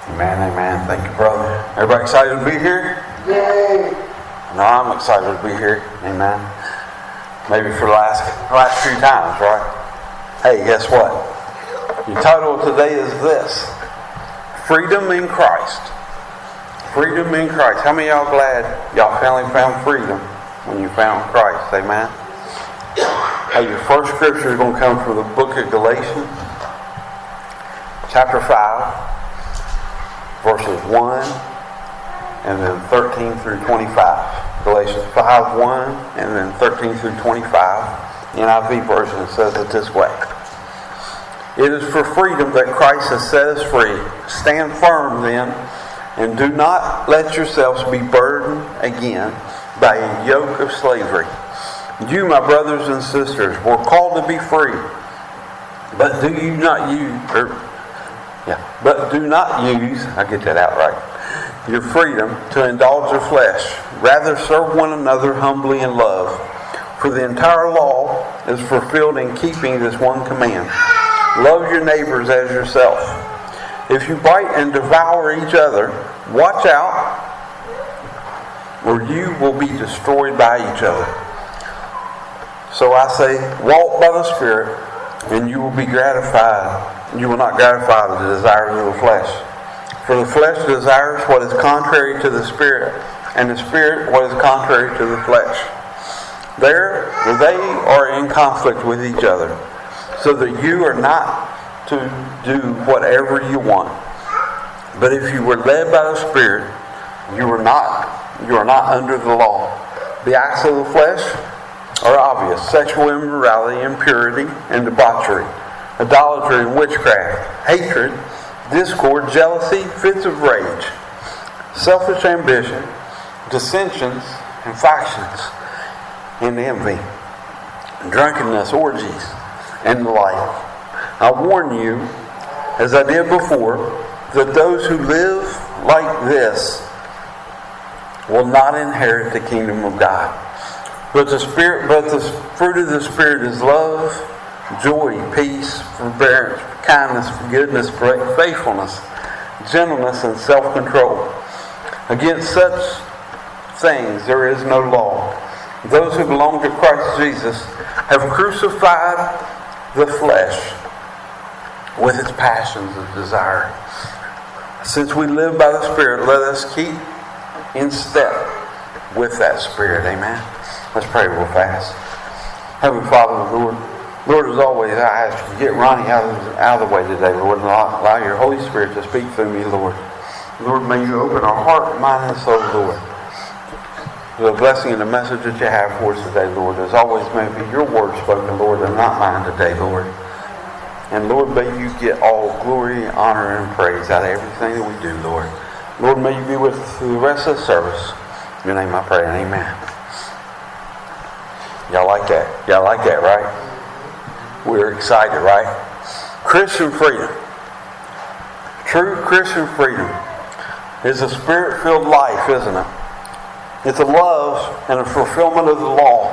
Amen, amen. Thank you, brother. Everybody excited to be here? Yay! No, I'm excited to be here. Amen. Maybe for the last few times, right? Hey, guess what? The title today is this: Freedom in Christ. Freedom in Christ. How many of y'all glad y'all finally found freedom when you found Christ? Amen. Hey, your first scripture is going to come from the book of Galatians, chapter 5. Verses 1 and then 13 through 25. Galatians 5:1 and then 13 through 25. NIV version says it this way: It is for freedom that Christ has set us free. Stand firm then, and do not let yourselves be burdened again by a yoke of slavery. You, my brothers and sisters, were called to be free, but do not use, I get that out right, your freedom to indulge your flesh. Rather serve one another humbly in love. For the entire law is fulfilled in keeping this one command: love your neighbors as yourself. If you bite and devour each other, watch out, or you will be destroyed by each other. So I say, walk by the Spirit, and you will be gratified. You will not gratify the desires of the flesh. For the flesh desires what is contrary to the Spirit, and the Spirit what is contrary to the flesh. They are in conflict with each other, so that you are not to do whatever you want. But if you were led by the Spirit, you are not under the law. The acts of the flesh are obvious: sexual immorality, impurity, and debauchery, idolatry and witchcraft, hatred, discord, jealousy, fits of rage, selfish ambition, dissensions, and factions, and envy, drunkenness, orgies, and the like. I warn you, as I did before, that those who live like this will not inherit the kingdom of God. But the fruit of the Spirit is love, joy, peace, forbearance, kindness, goodness, faithfulness, gentleness, and self-control. Against such things there is no law. Those who belong to Christ Jesus have crucified the flesh with its passions and desire. Since we live by the Spirit, let us keep in step with that Spirit. Amen. Let's pray real fast. Heavenly Father, Lord, as always, I ask you to get Ronnie out of the way today, Lord, and allow your Holy Spirit to speak through me, Lord. Lord, may you open our heart, mind, and soul, Lord, to the blessing and the message that you have for us today, Lord. As always, may it be your word spoken, Lord, and not mine today, Lord. And Lord, may you get all glory, honor, and praise out of everything that we do, Lord. Lord, may you be with us through the rest of the service. In your name I pray, and amen. Y'all like that? Y'all like that, right? We're excited, right? Christian freedom. True Christian freedom is a Spirit-filled life, isn't it? It's a love and a fulfillment of the law.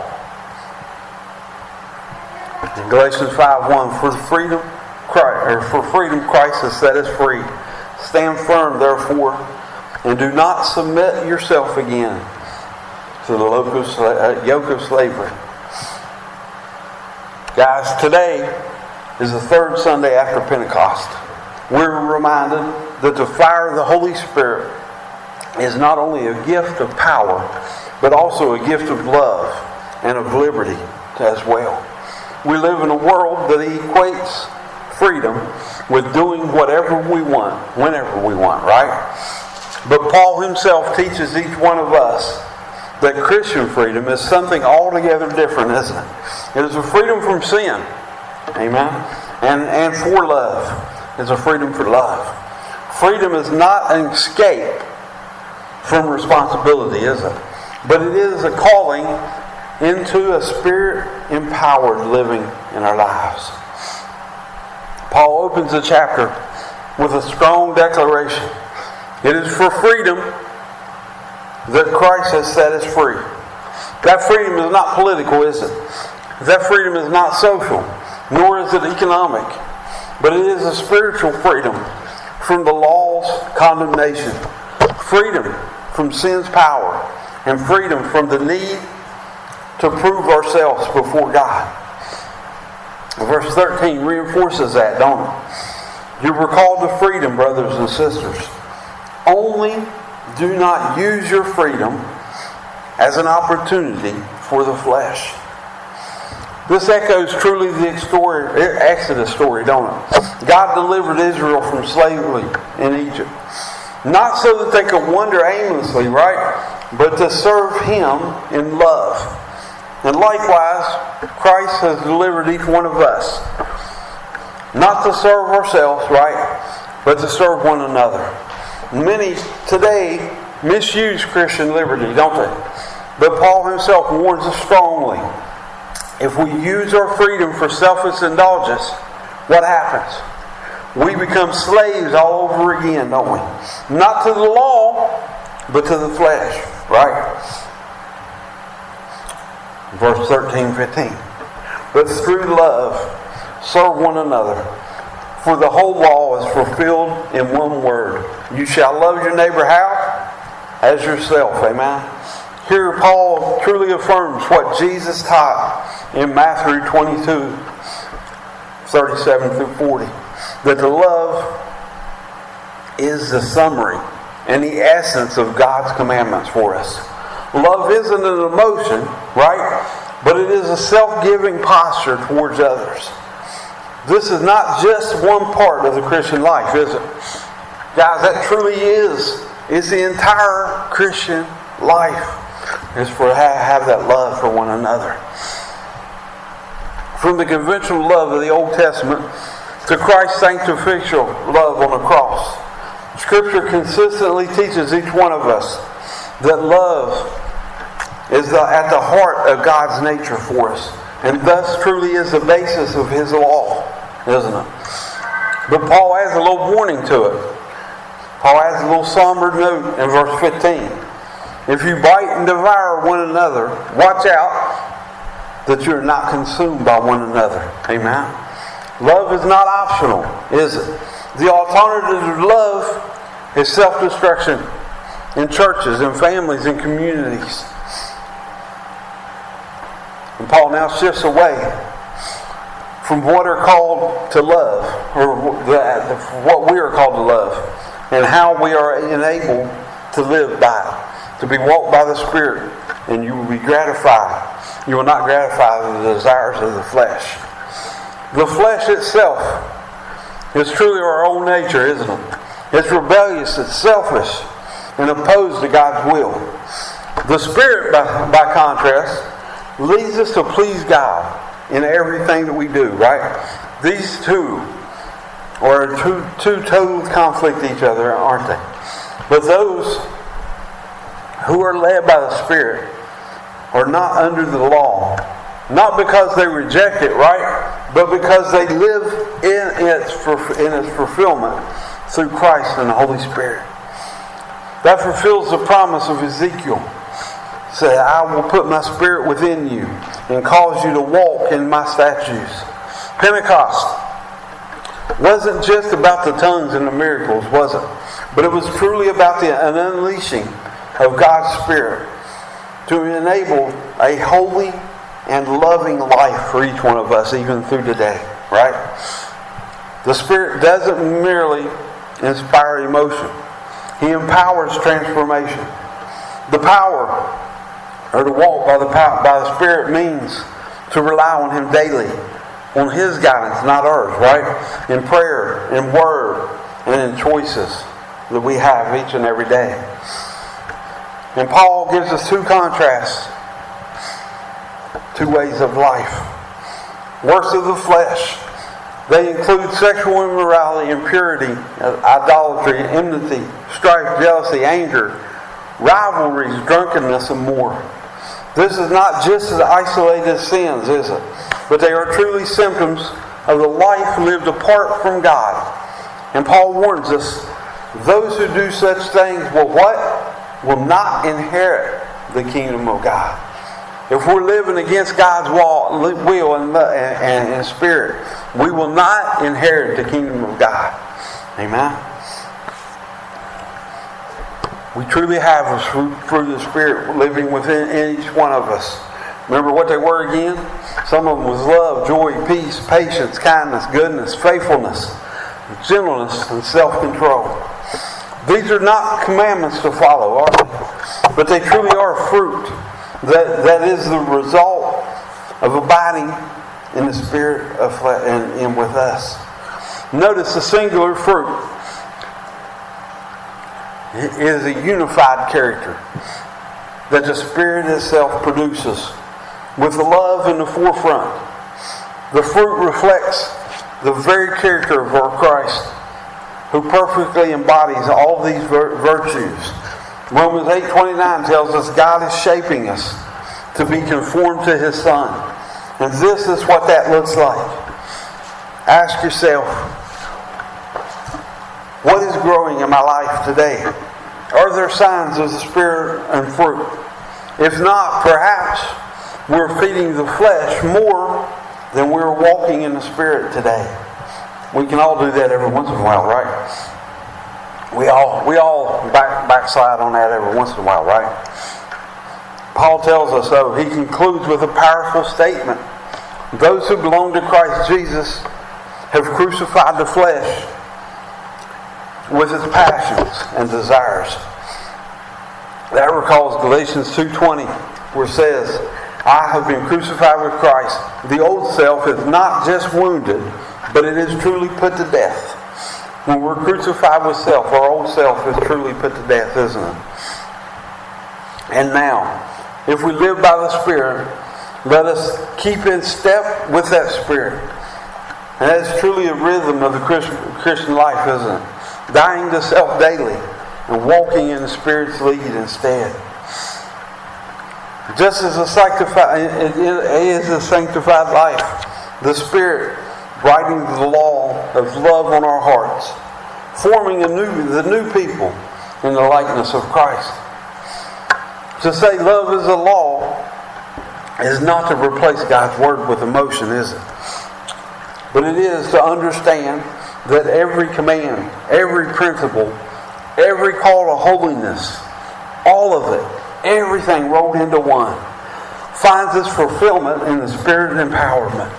In Galatians 5:1, for freedom Christ has set us free. Stand firm, therefore, and do not submit yourself again to the yoke of slavery. Guys, today is the third Sunday after Pentecost. We're reminded that the fire of the Holy Spirit is not only a gift of power, but also a gift of love and of liberty as well. We live in a world that equates freedom with doing whatever we want, whenever we want, right? But Paul himself teaches each one of us that Christian freedom is something altogether different, isn't it? It is a freedom from sin. Amen? And for love. It's a freedom for love. Freedom is not an escape from responsibility, is it? But it is a calling into a Spirit-empowered living in our lives. Paul opens the chapter with a strong declaration. It is for freedom that Christ has set us free. That freedom is not political, is it? That freedom is not social, nor is it economic, but it is a spiritual freedom. from the law's condemnation, freedom from sin's power, and freedom from the need to prove ourselves before God. Verse 13 reinforces that, don't it? You were called to freedom, brothers and sisters. Only do not use your freedom as an opportunity for the flesh. This echoes truly the Exodus story, don't it? God delivered Israel from slavery in Egypt. Not so that they could wander aimlessly, right? But to serve Him in love. And likewise, Christ has delivered each one of us. Not to serve ourselves, right? But to serve one another. Many today misuse Christian liberty, don't they? But Paul himself warns us strongly. If we use our freedom for selfish indulgence, what happens? We become slaves all over again, don't we? Not to the law, but to the flesh, right? Verse 13, 15. But through love, serve one another. For the whole law is fulfilled in one word. You shall love your neighbor how? As yourself. Amen. Here Paul truly affirms what Jesus taught in Matthew 22, 37 through 40. That the love is the summary and the essence of God's commandments for us. Love isn't an emotion, right? But it is a self-giving posture towards others. This is not just one part of the Christian life, is it? Guys, that truly is the entire Christian life. Is for have that love for one another. From the conventional love of the Old Testament to Christ's sacrificial love on the cross, Scripture consistently teaches each one of us that love is at the heart of God's nature for us, and thus truly is the basis of His law, isn't it? But Paul adds a little warning to it. Paul adds a little somber note in verse 15. If you bite and devour one another, watch out that you are not consumed by one another. Amen. Love is not optional, is it? The alternative to love is self-destruction in churches, in families, in communities. And Paul now shifts away from what are called to love, or what we are called to love, and how we are enabled to live by it. To be walked by the Spirit, and you will be gratified. You will not gratify the desires of the flesh. The flesh itself is truly our own nature, isn't it? It's rebellious, it's selfish, and opposed to God's will. The Spirit, by contrast, leads us to please God in everything that we do, right? These two are two total conflict each other, aren't they? But those who are led by the Spirit are not under the law. Not because they reject it, right? But because they live in its fulfillment through Christ and the Holy Spirit. That fulfills the promise of Ezekiel. Say, I will put my Spirit within you and cause you to walk in my statutes. Pentecost wasn't just about the tongues and the miracles, was it? But it was truly about an unleashing of God's Spirit to enable a holy and loving life for each one of us, even through today, right? The Spirit doesn't merely inspire emotion. He empowers transformation. The power, or to walk by the Spirit, means to rely on Him daily, on His guidance, not ours, right? In prayer, in word, and in choices that we have each and every day. And Paul gives us two contrasts, two ways of life. Works of the flesh. They include sexual immorality, impurity, idolatry, enmity, strife, jealousy, anger, rivalries, drunkenness, and more. This is not just as isolated sins, is it? But they are truly symptoms of the life lived apart from God. And Paul warns us, those who do such things will what? Will not inherit the kingdom of God. If we're living against God's will and spirit, we will not inherit the kingdom of God. Amen. We truly have the fruit of the Spirit living within each one of us. Remember what they were again? Some of them was love, joy, peace, patience, kindness, goodness, faithfulness, gentleness, and self-control. These are not commandments to follow, are they? But they truly are fruit. That is the result of abiding in the Spirit of and with us. Notice the singular fruit is a unified character that the Spirit itself produces, with love in the forefront. The fruit reflects the very character of our Christ, who perfectly embodies all these virtues. Romans 8:29 tells us God is shaping us to be conformed to His Son. And this is what that looks like. Ask yourself, what is growing in my life today? Are there signs of the Spirit and fruit? If not, perhaps we're feeding the flesh more than we're walking in the Spirit today. We can all do that every once in a while, right? We all backslide on that every once in a while, right? Paul tells us, though, he concludes with a powerful statement. Those who belong to Christ Jesus have crucified the flesh with its passions and desires. That recalls Galatians 2:20, where it says, I have been crucified with Christ. The old self is not just wounded, but it is truly put to death. When we're crucified with self, our old self is truly put to death, isn't it? And now, if we live by the Spirit, let us keep in step with that Spirit. And that's truly a rhythm of the Christian life, isn't it? Dying to self daily and walking in the Spirit's lead instead. Just as it is a sanctified life, the Spirit writing the law of love on our hearts, forming the new people in the likeness of Christ. To say love is a law is not to replace God's Word with emotion, is it? But it is to understand that every command, every principle, every call to holiness, all of it, everything rolled into one, finds its fulfillment in the Spirit of empowerment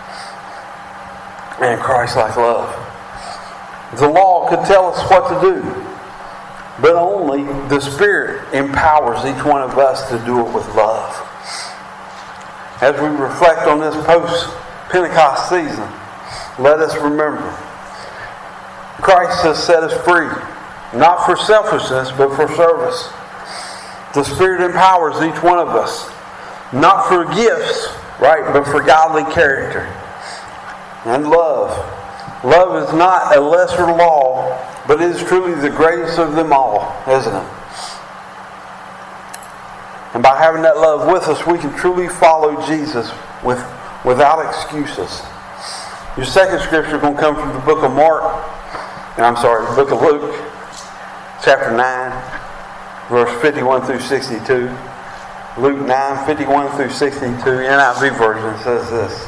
and Christ-like love. The law could tell us what to do, but only the Spirit empowers each one of us to do it with love. As we reflect on this post-Pentecost season, let us remember, Christ has set us free, not for selfishness, but for service. The Spirit empowers each one of us, not for gifts, right, but for godly character. And love. Love is not a lesser law, but it is truly the greatest of them all, isn't it? And by having that love with us, we can truly follow Jesus without excuses. Your second scripture is going to come from the book of the book of Luke, chapter 9, verse 51 through 62. Luke 9, 51 through 62, NIV version says this.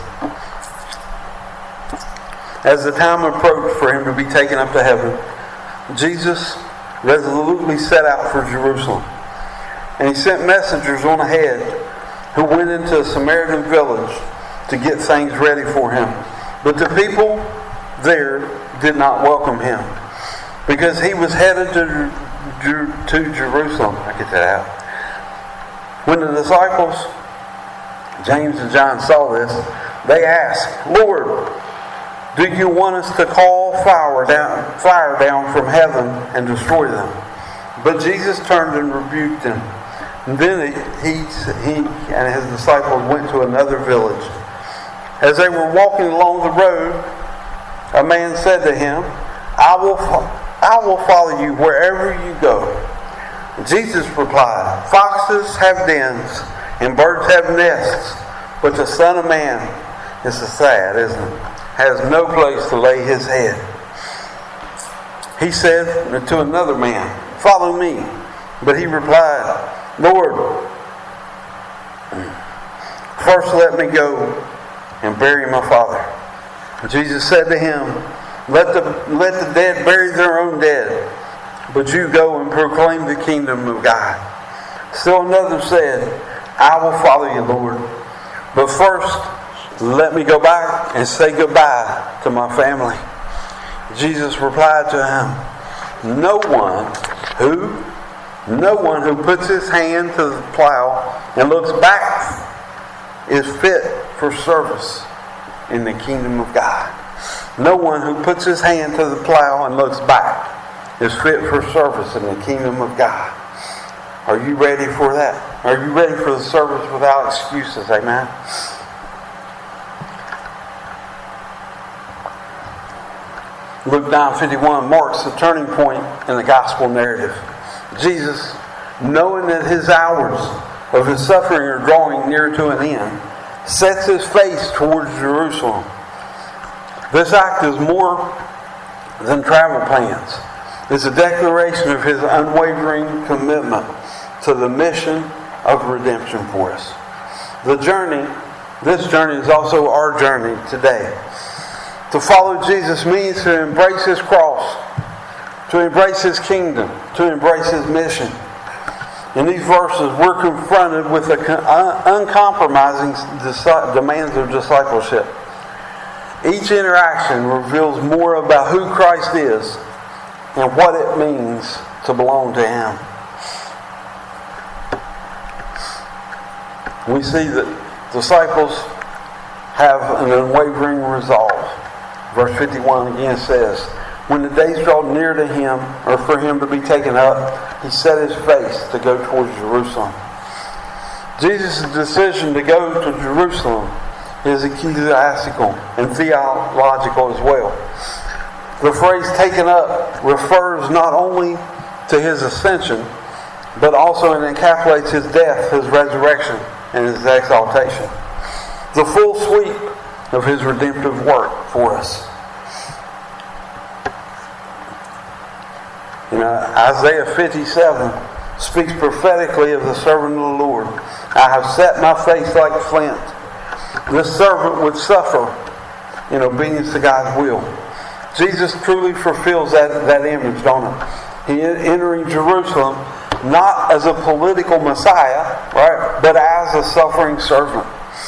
As the time approached for him to be taken up to heaven, Jesus resolutely set out for Jerusalem. And he sent messengers on ahead who went into a Samaritan village to get things ready for him. But the people there did not welcome him because he was headed to Jerusalem. I get that out. When the disciples, James and John, saw this, they asked, Lord, do you want us to call fire down from heaven and destroy them? But Jesus turned and rebuked them. And then he and his disciples went to another village. As they were walking along the road, a man said to him, I will follow you wherever you go. Jesus replied, Foxes have dens and birds have nests, but the Son of Man, this is sad, isn't it, has no place to lay his head. He said to another man, Follow me. But he replied, Lord, first let me go and bury my father. Jesus said to him, Let the dead bury their own dead. but you go and proclaim the kingdom of God. Still another said, I will follow you, Lord. But first, let me go back and say goodbye to my family. Jesus replied to him, No one who puts his hand to the plow and looks back is fit for service in the kingdom of God. No one who puts his hand to the plow and looks back is fit for service in the kingdom of God. Are you ready for that? Are you ready for the service without excuses? Amen. Luke 9:51 marks the turning point in the gospel narrative. Jesus, knowing that his hours of his suffering are drawing near to an end, sets his face towards Jerusalem. This act is more than travel plans. It's a declaration of his unwavering commitment to the mission of redemption for us. This journey is also our journey today. To follow Jesus means to embrace his cross, to embrace his kingdom, to embrace his mission. In these verses, we're confronted with the uncompromising demands of discipleship. Each interaction reveals more about who Christ is and what it means to belong to him. We see that disciples have an unwavering resolve. Verse 51 again says, when the days draw near to him, or for him to be taken up, he set his face to go towards Jerusalem. Jesus' decision to go to Jerusalem is ecclesiastical and theological as well. The phrase taken up refers not only to his ascension, but also it encapsulates his death, his resurrection, and his exaltation. The full sweep of his redemptive work for us. Isaiah 57 speaks prophetically of the servant of the Lord. I have set my face like flint. This servant would suffer in obedience to God's will. Jesus truly fulfills that image, don't it? He is entering Jerusalem not as a political Messiah, right, but as a suffering servant.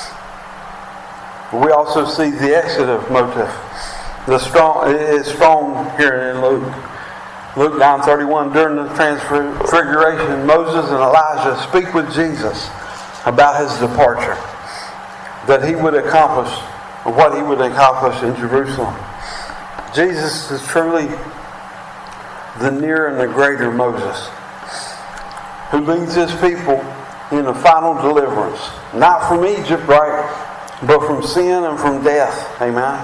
We also see the exodus motive. It is strong here in Luke. Luke 9:31, during the transfiguration, Moses and Elijah speak with Jesus about his departure, that he would accomplish what he would accomplish in Jerusalem. Jesus is truly the near and the greater Moses, who leads his people in a final deliverance, not from Egypt, right, but from sin and from death. Amen.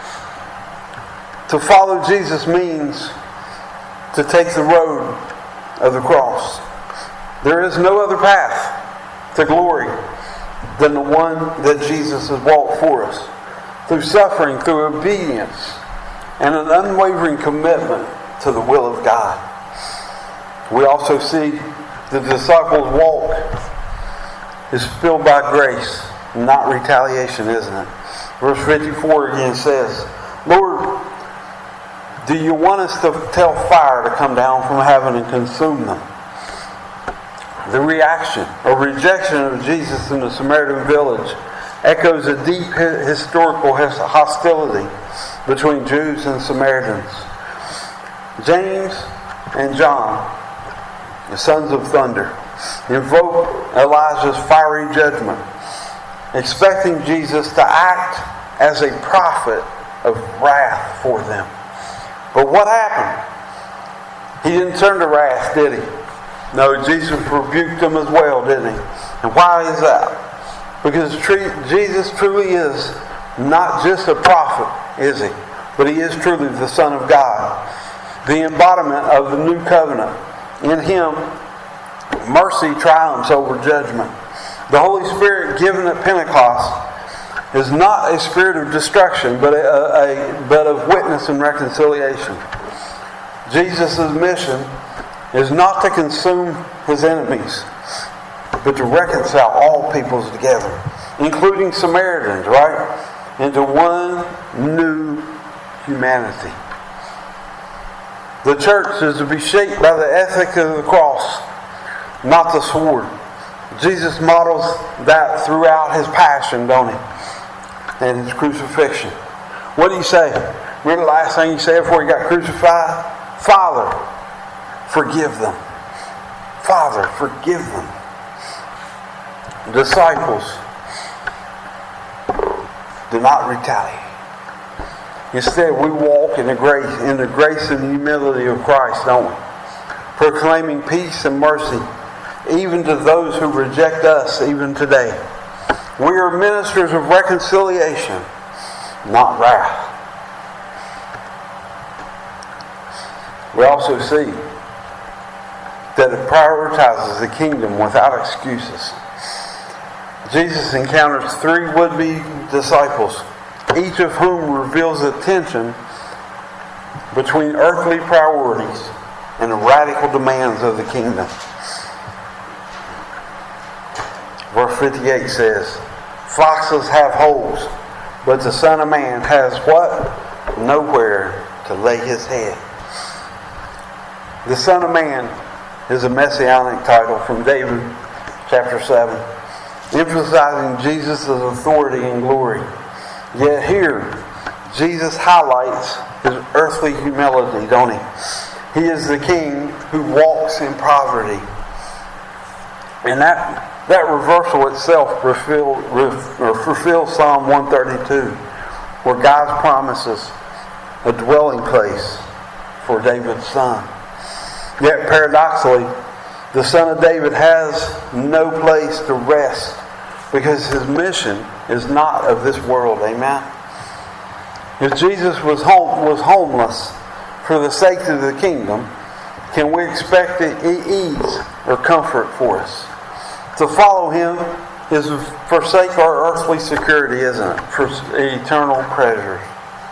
To follow Jesus means to take the road of the cross. There is no other path to glory than the one that Jesus has walked for us. Through suffering, through obedience, and an unwavering commitment to the will of God. We also see the disciples' walk is filled by grace, not retaliation, isn't it? Verse 54 again says, Lord, do you want us to tell fire to come down from heaven and consume them? The reaction or rejection of Jesus in the Samaritan village echoes a deep historical hostility between Jews and Samaritans. James and John, the sons of thunder, invoke Elijah's fiery judgment, expecting Jesus to act as a prophet of wrath for them. But what happened? He didn't turn to wrath, did he? No, Jesus rebuked them as well, didn't he? And why is that? Because Jesus truly is not just a prophet, is he? But he is truly the Son of God, the embodiment of the new covenant. In him, mercy triumphs over judgment. The Holy Spirit given at Pentecost is not a spirit of destruction, but of witness and reconciliation. Jesus' mission is not to consume his enemies, but to reconcile all peoples together, including Samaritans, right? Into one new humanity. The church is to be shaped by the ethic of the cross, not the sword. Jesus models that throughout his passion, don't he? And his crucifixion. What do you say? Remember the last thing he said before he got crucified? Father, forgive them. Father, forgive them. Disciples, do not retaliate. Instead, we walk in the grace and humility of Christ, don't we? Proclaiming peace and mercy, even to those who reject us, even today. We are ministers of reconciliation, not wrath. We also see that it prioritizes the kingdom without excuses. Jesus encounters 3 would-be disciples, each of whom reveals a tension between earthly priorities and the radical demands of the kingdom. Verse 58 says, "Foxes have holes, but the Son of Man has" what? "Nowhere to lay his head." The Son of Man is a messianic title from David chapter 7, emphasizing Jesus' authority and glory. Yet here, Jesus highlights his earthly humility, don't he? He is the King who walks in poverty. And that reversal itself fulfills Psalm 132, where God promises a dwelling place for David's son. Yet paradoxically, the Son of David has no place to rest because his mission is not of this world. Amen? If Jesus was homeless for the sake of the kingdom, can we expect ease or comfort for us? To follow him is to forsake our earthly security, isn't it? For eternal pleasures.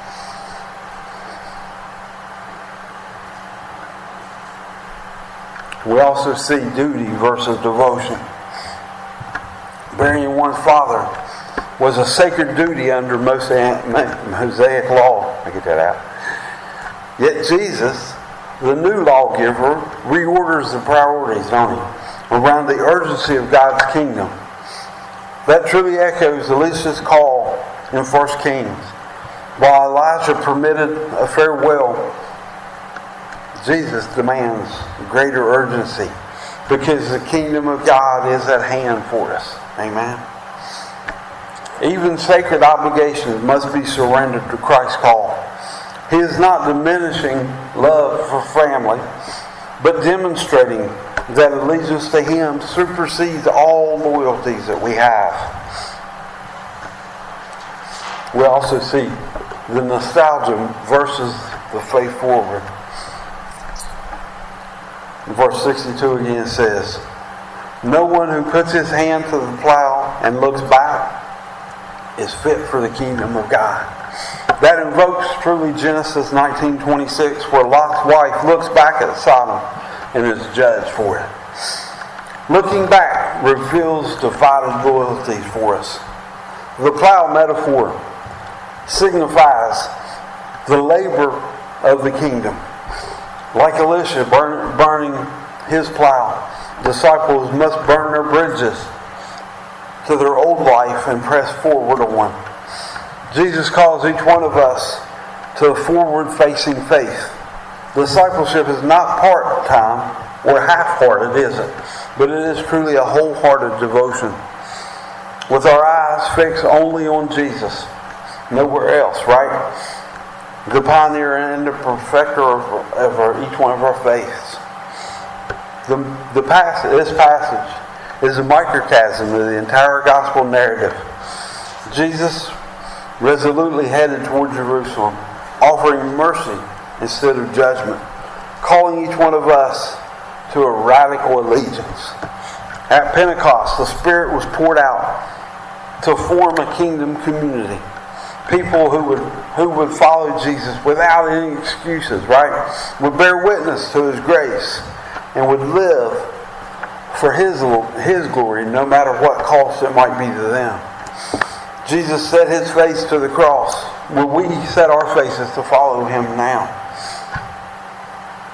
We also see duty versus devotion. Burying one's father was a sacred duty under Mosaic law. I get that out. Yet Jesus, the new lawgiver, reorders the priorities, don't he? Around the urgency of God's kingdom. That truly echoes Elisha's call in 1 Kings. While Elijah permitted a farewell, Jesus demands greater urgency because the kingdom of God is at hand for us. Amen. Even sacred obligations must be surrendered to Christ's call. He is not diminishing love for family, but demonstrating that allegiance to him supersedes all loyalties that we have. We also see the nostalgia versus the faith forward. Verse 62 again says, "No one who puts his hand to the plow and looks back is fit for the kingdom of God." That invokes truly Genesis 19:26, where Lot's wife looks back at Sodom and is judged for it. Looking back reveals divided loyalties for us. The plow metaphor signifies the labor of the kingdom. Like Elisha burning his plow, disciples must burn their bridges to their old life and press forward on one. Jesus calls each one of us to a forward-facing faith. Discipleship is not part-time or half-hearted, is it? But it is truly a wholehearted devotion. With our eyes fixed only on Jesus, nowhere else, right? The pioneer and the perfecter of each one of our faiths. This passage is a microcosm of the entire gospel narrative. Jesus resolutely headed toward Jerusalem, offering mercy instead of judgment, calling each one of us to a radical allegiance. At Pentecost, the Spirit was poured out to form a kingdom community. People who would follow Jesus without any excuses, right? Would bear witness to his grace and would live for his glory no matter what cost it might be to them. Jesus set his face to the cross. Will we set our faces to follow him now?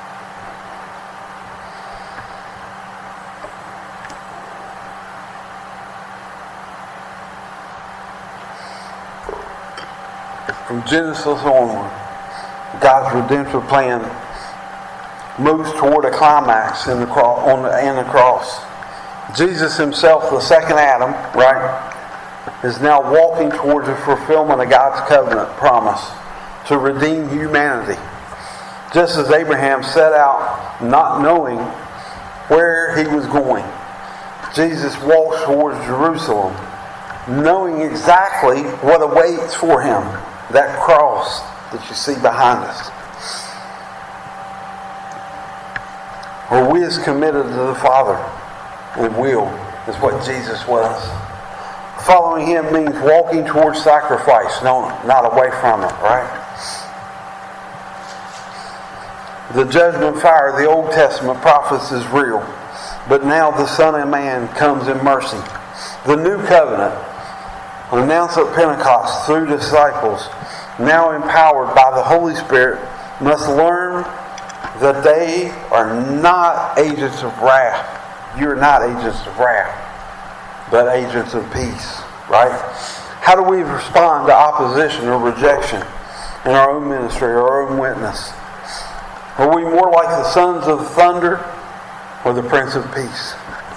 from Genesis onward, God's redemptive plan moves toward a climax in the cross. Jesus himself, the second Adam, right, is now walking towards the fulfillment of God's covenant promise to redeem humanity. Just as Abraham set out not knowing where he was going, Jesus walks towards Jerusalem knowing exactly what awaits for him, that cross that you see behind us. Are we as committed to the Father and will as what Jesus was? Following him means walking towards sacrifice, not away from it, right? The judgment fire of the Old Testament prophets is real, but now the Son of Man comes in mercy. The new covenant, announced at Pentecost through disciples, now empowered by the Holy Spirit, must learn that they are not agents of wrath. You are not agents of wrath, but agents of peace, right? How do we respond to opposition or rejection in our own ministry or our own witness? Are we more like the sons of thunder or the Prince of Peace?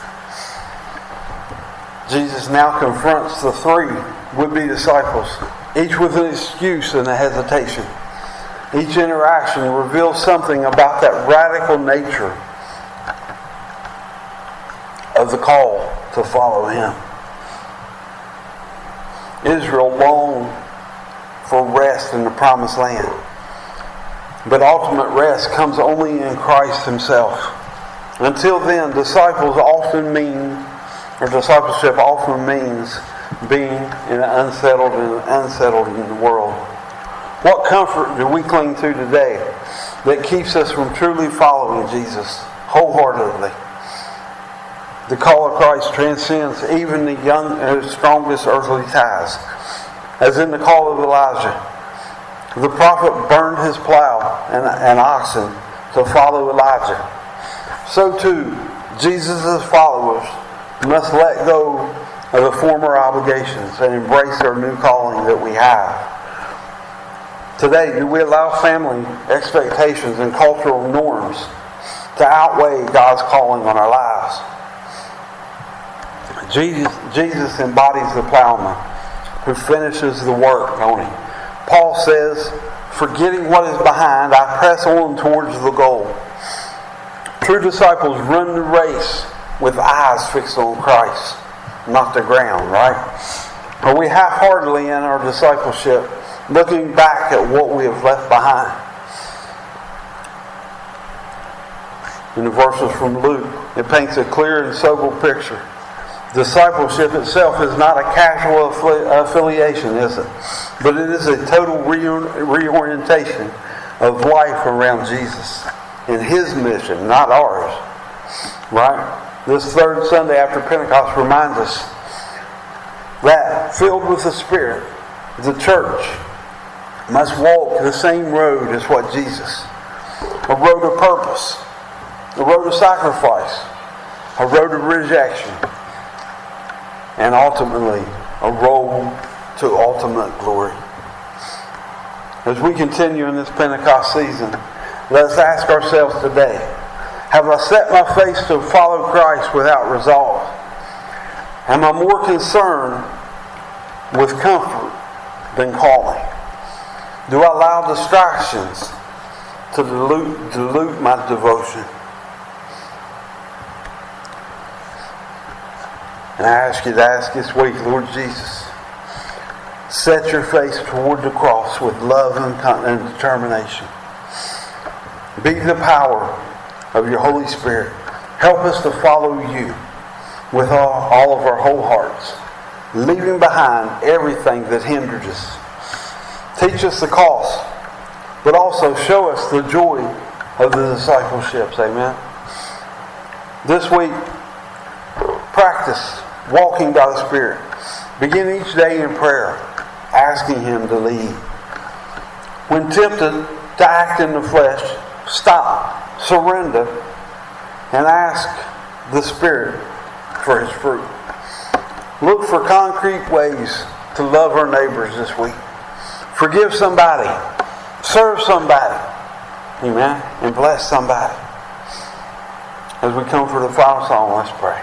Jesus now confronts the three would-be disciples, each with an excuse and a hesitation. Each interaction reveals something about that radical nature of the call to follow him. Israel longed for rest in the promised land, but ultimate rest comes only in Christ himself. Until then, discipleship often means being unsettled in the world. What comfort do we cling to today that keeps us from truly following Jesus wholeheartedly? The call of Christ transcends even the strongest earthly ties. As in the call of Elijah, the prophet burned his plow and oxen to follow Elijah. So too, Jesus' followers must let go of the former obligations and embrace our new calling that we have. Today, do we allow family expectations and cultural norms to outweigh God's calling on our lives? Jesus embodies the plowman who finishes the work, don't he? Paul says, forgetting what is behind, I press on towards the goal. True disciples run the race with eyes fixed on Christ, not the ground, right? Are we half-heartedly in our discipleship, looking back at what we have left behind? In the verses from Luke, it paints a clear and sober picture. Discipleship itself is not a casual affiliation, is it? But it is a total reorientation of life around Jesus and his mission, not ours. Right? This third Sunday after Pentecost reminds us that, filled with the Spirit, the church must walk the same road as what Jesus. A road of purpose, a road of sacrifice, a road of rejection, and ultimately a road to ultimate glory. As we continue in this Pentecost season, let's ask ourselves today, have I set my face to follow Christ without resolve? Am I more concerned with comfort than calling? Do I allow distractions to dilute my devotion? And I ask you to ask this week, Lord Jesus, set your face toward the cross with love and determination. Be the power of your Holy Spirit. Help us to follow you with all of our whole hearts, leaving behind everything that hinders us. Teach us the cost, but also show us the joy of the discipleships. Amen. This week, practice walking by the Spirit. Begin each day in prayer, asking Him to lead. When tempted to act in the flesh, stop, surrender, and ask the Spirit for His fruit. Look for concrete ways to love our neighbors this week. forgive somebody, serve somebody, amen, and bless somebody. As we come for the final song, let's pray.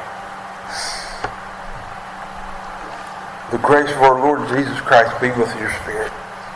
The grace of our Lord Jesus Christ be with your spirit.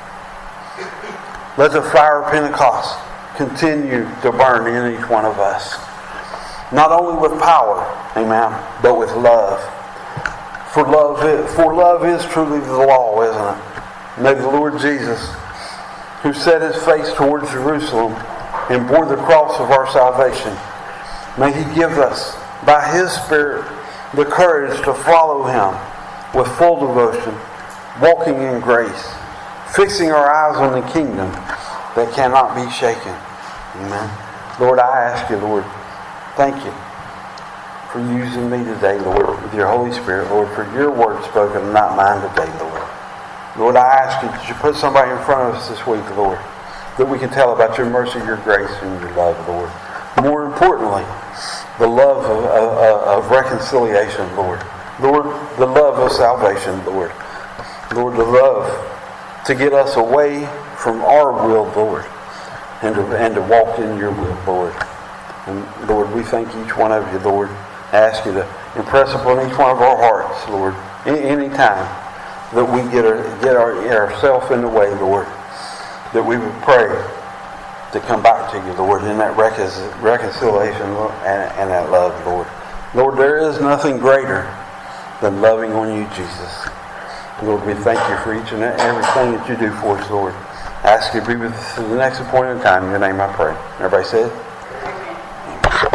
Let the fire of Pentecost continue to burn in each one of us. Not only with power, amen, but with love. For love is truly the law, isn't it? May the Lord Jesus, who set his face towards Jerusalem and bore the cross of our salvation, may he give us, by his Spirit, the courage to follow him with full devotion, walking in grace, fixing our eyes on the kingdom that cannot be shaken. Amen. Lord, I ask you, Lord, thank you for using me today, Lord, with your Holy Spirit, Lord, for your word spoken, not mine today, Lord. Lord, I ask you that you put somebody in front of us this week, Lord, that we can tell about your mercy, your grace, and your love, Lord. More importantly, the love of reconciliation, Lord. Lord, the love of salvation, Lord. Lord, the love to get us away from our will, Lord, and to walk in your will, Lord. And Lord, we thank each one of you, Lord. I ask you to impress upon each one of our hearts, Lord, any time that we get ourselves in the way, Lord, that we would pray to come back to you, Lord, in that reconciliation and that love, Lord. Lord, there is nothing greater than loving on you, Jesus. Lord, we thank you for each and everything that you do for us, Lord. I ask you to be with us to the next appointed time. In your name I pray. Everybody said?